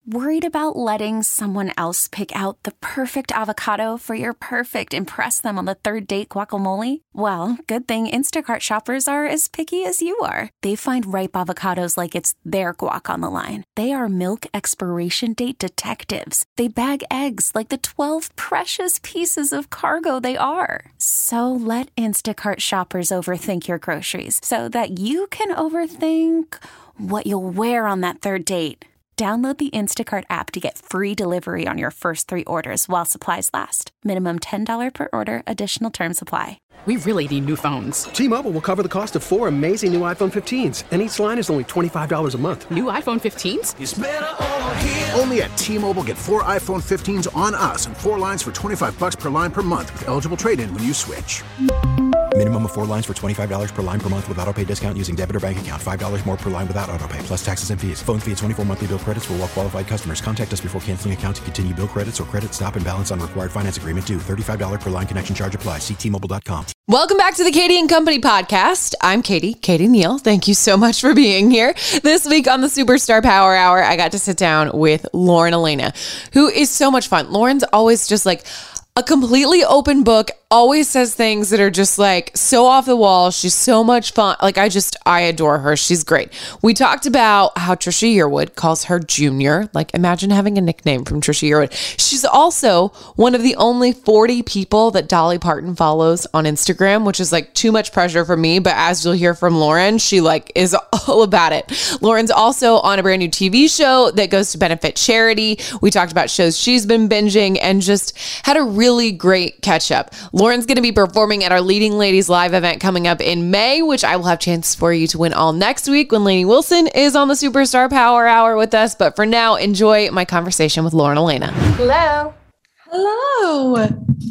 Worried about letting someone else pick out the perfect avocado for your perfect impress them on the third date guacamole? Well, good thing Instacart shoppers are as picky as you are. They find ripe avocados like it's their guac on the line. They are milk expiration date detectives. They bag eggs like the 12 precious pieces of cargo they are. So let Instacart shoppers overthink your groceries so that you can overthink what you'll wear on that third date. Download the Instacart app to get free delivery on your first 3 orders while supplies last. Minimum $10 per order. Additional terms apply. We really need new phones. T-Mobile will cover the cost of 4 amazing new iPhone 15s, and each line is only $25 a month. New iPhone 15s? It's better over here. Only at T-Mobile, get 4 iPhone 15s on us and 4 lines for $25 per line per month with eligible trade-in when you switch. Minimum of 4 lines for $25 per line per month with autopay discount using debit or bank account. $5 more per line without autopay, plus taxes and fees. Phone fee at 24 monthly bill credits for well-qualified customers. Contact us before canceling account to continue bill credits or credit stop and balance on required finance agreement due. $35 per line connection charge applies. See T-Mobile.com. Welcome back to the Katie and Company podcast. I'm Katie Neal. Thank you so much for being here. This week on the Superstar Power Hour, I got to sit down with Lauren Alaina, who is so much fun. Lauren's always just like a completely open book, always says things that are just like so off the wall. She's so much fun. Like I adore her. She's great. We talked about how Trisha Yearwood calls her Junior. Like imagine having a nickname from Trisha Yearwood. She's also one of the only 40 people that Dolly Parton follows on Instagram, which is like too much pressure for me. But as you'll hear from Lauren, she like is all about it. Lauren's also on a brand new TV show that goes to benefit charity. We talked about shows she's been binging and just had a really great catch up. Lauren's going to be performing at our Leading Ladies live event coming up in May, which I will have chance for you to win all next week when Lainey Wilson is on the Superstar Power Hour with us. But for now, enjoy my conversation with Lauren Alaina. Hello. Hello.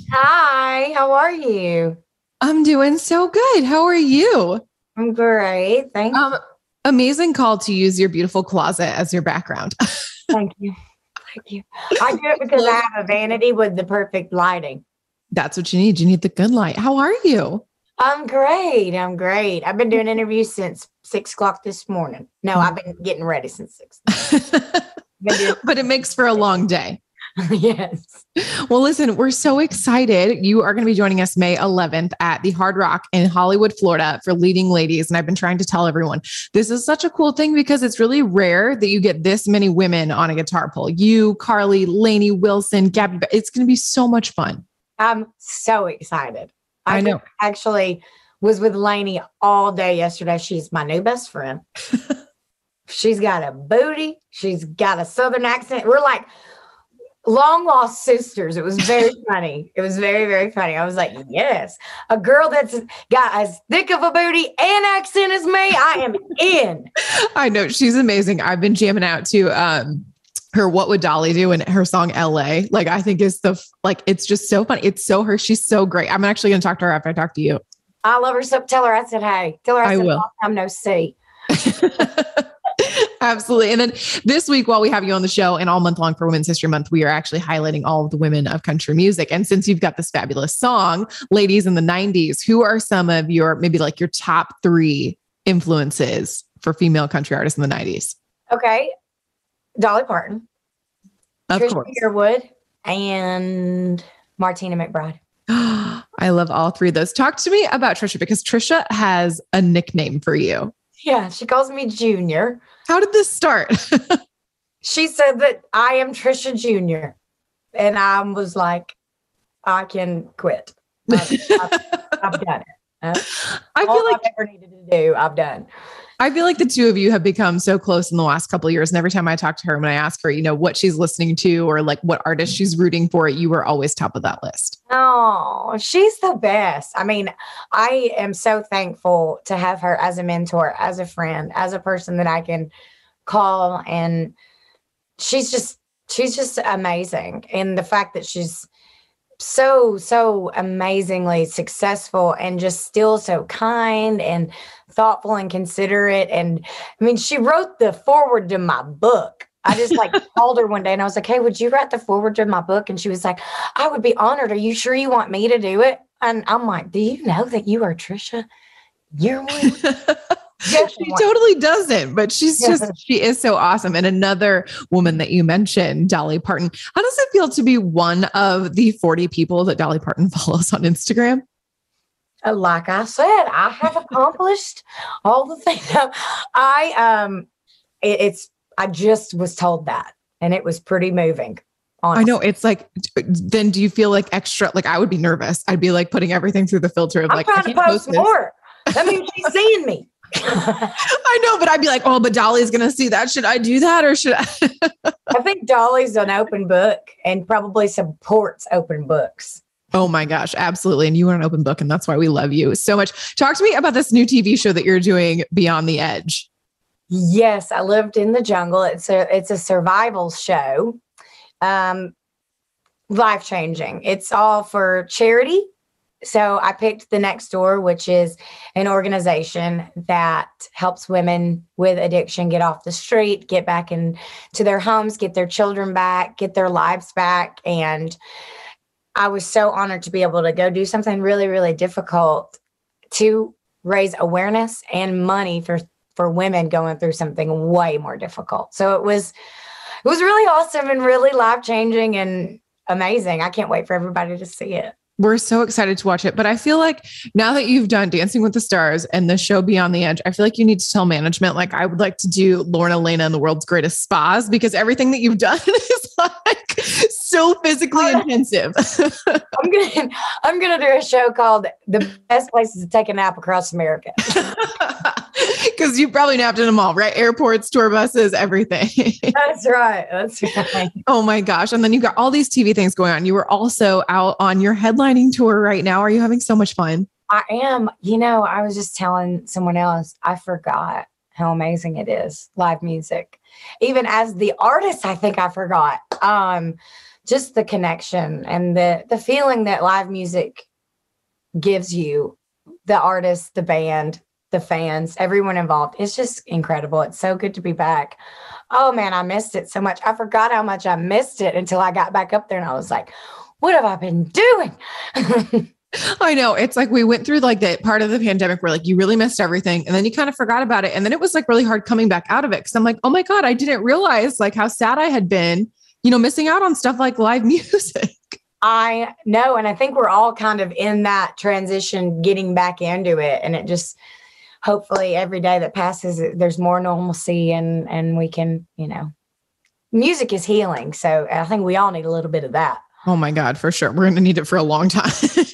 Hi. How are you? I'm doing so good. How are you? I'm great. Thank you. Amazing call to use your beautiful closet as your background. Thank you. Thank you. I do it because I have a vanity with the perfect lighting. That's what you need. You need the good light. How are you? I'm great. I've been doing interviews since 6 o'clock this morning. No, I've been getting ready since 6. But it makes for a long day. Yes. Well, listen, we're so excited. You are going to be joining us May 11th at the Hard Rock in Hollywood, Florida for Leading Ladies. And I've been trying to tell everyone, this is such a cool thing because it's really rare that you get this many women on a guitar pull. You, Carly, Lainey Wilson, Gabby. It's going to be so much fun. I'm so excited. I know. Actually was with Lainey all day yesterday. She's my new best friend. She's got a booty. She's got a Southern accent. We're like long lost sisters. It was very funny. It was very, very funny. I was like, yes, a girl that's got as thick of a booty and accent as me, I am in. I know. She's amazing. I've been jamming out to her What Would Dolly Do and her song LA. Like, I think is it's just so funny. It's so her. She's so great. I'm actually going to talk to her after I talk to you. I love her. So tell her I said, hey, tell her I said, will. long time no see. Absolutely. And then this week, while we have you on the show and all month long for Women's History Month, we are actually highlighting all of the women of country music. And since you've got this fabulous song, Ladies in the 90s, who are some of your, maybe like your top 3 influences for female country artists in the 90s? Okay. Dolly Parton. Of Trisha course. Yearwood and Martina McBride. I love all 3 of those. Talk to me about Trisha, because Trisha has a nickname for you. Yeah, she calls me Junior. How did this start? She said that I am Trisha Junior. And I was like, I can quit. I've done it. I All feel like I've ever needed to do, I've done. I feel like the 2 of you have become so close in the last couple of years. And every time I talk to her, when I ask her, what she's listening to or like what artist she's rooting for, you were always top of that list. Oh, she's the best. I mean, I am so thankful to have her as a mentor, as a friend, as a person that I can call. And she's just amazing. And the fact that she's so amazingly successful and just still so kind and thoughtful and considerate. And I mean, she wrote the foreword to my book. I just called her one day and I was like, hey, would you write the foreword to my book? And she was like, I would be honored. Are you sure you want me to do it? And I'm like, do you know that you are Trisha Yearwood? Just She one. totally doesn't, but she is so awesome. And another woman that you mentioned, Dolly Parton. How does it feel to be one of the 40 people that Dolly Parton follows on Instagram? Like I said, I have accomplished all the things. I just was told that, and it was pretty moving. Honestly. I know. It's like, then do you feel like extra, like I would be nervous. I'd be like putting everything through the filter of like, I'm trying to post more. That means she's seeing me. I know, but I'd be like, oh, but Dolly's going to see that. Should I do that or should I? I think Dolly's an open book and probably supports open books. Oh my gosh, absolutely. And you are an open book, and that's why we love you so much. Talk to me about this new TV show that you're doing, Beyond the Edge. Yes, I lived in the jungle. It's a survival show. Life-changing. It's all for charity. So I picked The Next Door, which is an organization that helps women with addiction get off the street, get back into their homes, get their children back, get their lives back. And I was so honored to be able to go do something really, really difficult to raise awareness and money for women going through something way more difficult. So it was really awesome and really life-changing and amazing. I can't wait for everybody to see it. We're so excited to watch it. But I feel like now that you've done Dancing with the Stars and the show Beyond the Edge, I feel like you need to tell management, like, I would like to do Lauren Elena and the World's Greatest Spas, because everything that you've done is like so physically intensive. I'm gonna do a show called The Best Places to Take a Nap Across America. Because you probably napped in them all, right? Airports, tour buses, everything. That's right. Oh my gosh. And then you've got all these TV things going on. You were also out on your headlining tour right now. Are you having so much fun? I am. I was just telling someone else, I forgot how amazing it is, live music. Even as the artist, I think I forgot. Just the connection and the feeling that live music gives you, the artist, the band, the fans, everyone involved. It's just incredible. It's so good to be back. Oh man, I missed it so much. I forgot how much I missed it until I got back up there and I was like, what have I been doing? I know. It's like we went through like that part of the pandemic where like you really missed everything and then you kind of forgot about it. And then it was like really hard coming back out of it. Cause I'm like, oh my God, I didn't realize like how sad I had been, missing out on stuff like live music. I know. And I think we're all kind of in that transition, getting back into it. And it just, hopefully every day that passes, there's more normalcy and we can, music is healing. So I think we all need a little bit of that. Oh my God, for sure. We're going to need it for a long time.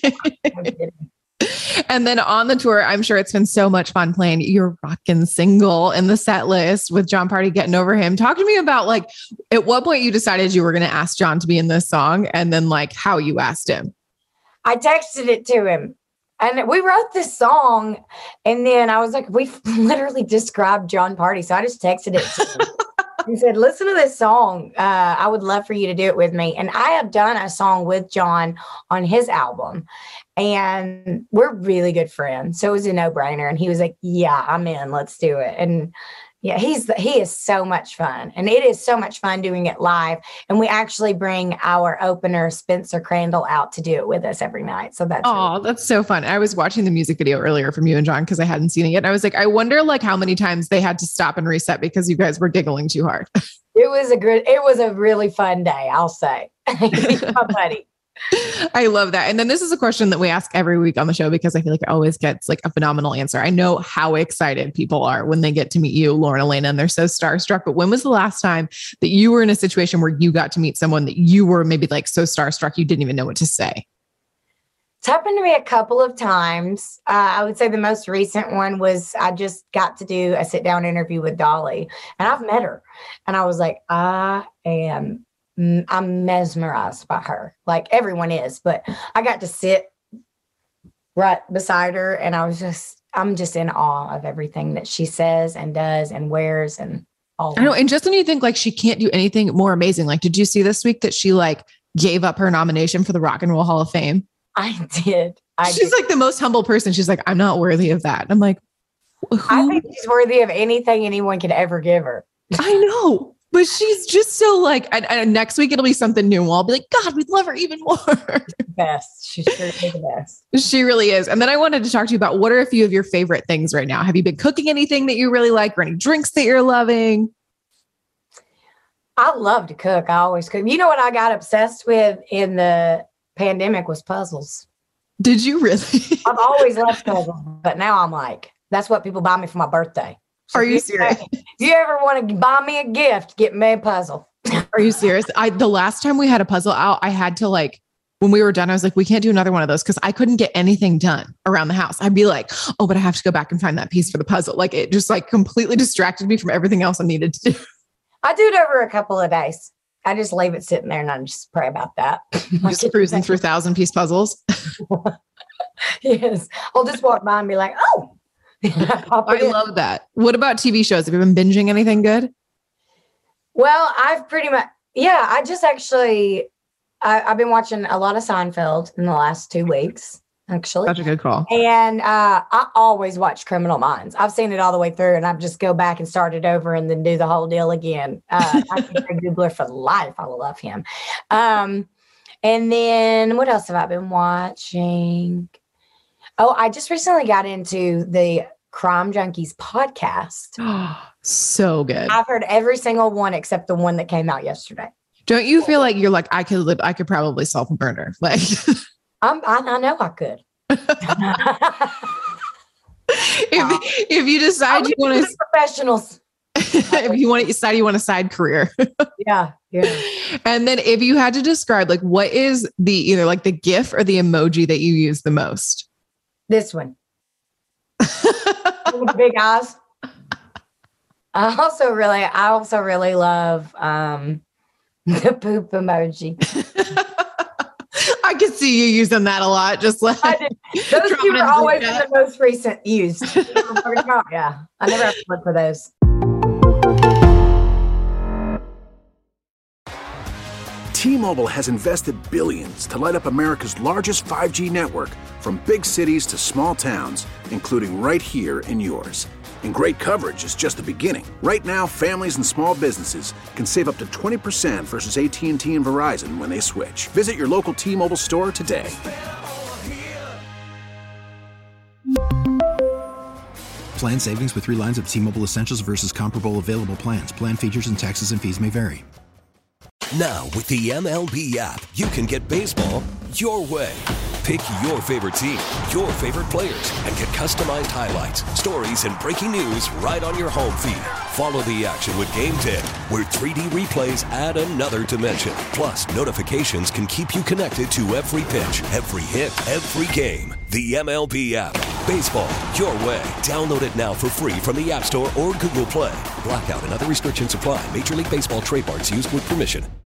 And then on the tour, I'm sure it's been so much fun playing your rockin' single in the set list with Jon Pardi, Getting Over Him. Talk to me about like, at what point you decided you were going to ask Jon to be in this song and then like how you asked him. I texted it to him. And we wrote this song, and then I was like, we've literally described Jon Pardi. So I just texted it to him. He said, listen to this song. I would love for you to do it with me. And I have done a song with Jon on his album, and we're really good friends. So it was a no-brainer. And he was like, yeah, I'm in. Let's do it. And yeah, he is so much fun. And it is so much fun doing it live. And we actually bring our opener, Spencer Crandall, out to do it with us every night. So that's that's so fun. I was watching the music video earlier from you and Jon because I hadn't seen it yet. And I was like, I wonder like how many times they had to stop and reset because you guys were giggling too hard. It was a really fun day, I'll say. He's my buddy. I love that. And then this is a question that we ask every week on the show because I feel like it always gets like a phenomenal answer. I know how excited people are when they get to meet you, Lauren Elena, and they're so starstruck. But when was the last time that you were in a situation where you got to meet someone that you were maybe like so starstruck you didn't even know what to say? It's happened to me a couple of times. I would say the most recent one was I just got to do a sit-down interview with Dolly, and I've met her. And I was like, I'm mesmerized by her, like everyone is, but I got to sit right beside her and I'm just in awe of everything that she says and does and wears and all. I know. And just when you think like she can't do anything more amazing, like, did you see this week that she like gave up her nomination for the Rock and Roll Hall of Fame? I did. She's like the most humble person. She's like, I'm not worthy of that. I'm like, who? I think she's worthy of anything anyone could ever give her. I know. But she's just so like, and next week it'll be something new. I'll be like, God, we'd love her even more. Best. She's sure the best. She really is. And then I wanted to talk to you about what are a few of your favorite things right now? Have you been cooking anything that you really like or any drinks that you're loving? I love to cook. I always cook. You know what I got obsessed with in the pandemic was puzzles. Did you really? I've always loved puzzles, but now I'm like, that's what people buy me for my birthday. So are you serious? If you ever want to buy me a gift, get me a puzzle. Are you serious? The last time we had a puzzle out, I had to like, when we were done, I was like, we can't do another one of those because I couldn't get anything done around the house. I'd be like, oh, but I have to go back and find that piece for the puzzle. Like it just like completely distracted me from everything else I needed to do. I do it over a couple of days. I just leave it sitting there and I just pray about that. Just cruising through 1,000-piece puzzles. Yes. I'll just walk by and be like, oh. I love that. What about TV shows? Have you been binging anything good? Well, I've pretty much, I just actually, I've been watching a lot of Seinfeld in the last 2 weeks, actually. Such a good call. And I always watch Criminal Minds. I've seen it all the way through and I just go back and start it over and then do the whole deal again. I think Greg Dubler for life. I love him. And then what else have I been watching? Oh, I just recently got into the Crime Junkies podcast. So good. I've heard every single one except the one that came out yesterday. Don't you feel like you're like, I could probably solve a murder? Like, I know I could. if you decide you want to professionals, if you want to decide you want a side career. Yeah. And then if you had to describe like, what is the, either like the GIF or the emoji that you use the most? This one. With big eyes. I also really love the poop emoji. I could see you using that a lot. Just like those two are always the most recent used. Yeah, I never have to look for those. T-Mobile has invested billions to light up America's largest 5G network, from big cities to small towns, including right here in yours. And great coverage is just the beginning. Right now, families and small businesses can save up to 20% versus AT&T and Verizon when they switch. Visit your local T-Mobile store today. Plan savings with 3 lines of T-Mobile Essentials versus comparable available plans. Plan features and taxes and fees may vary. Now, with the MLB app, you can get baseball your way. Pick your favorite team, your favorite players, and get customized highlights, stories, and breaking news right on your home feed. Follow the action with Game 10, where 3D replays add another dimension. Plus, notifications can keep you connected to every pitch, every hit, every game. The MLB app. Baseball your way. Download it now for free from the App Store or Google Play. Blackout and other restrictions apply. Major League Baseball trademarks used with permission.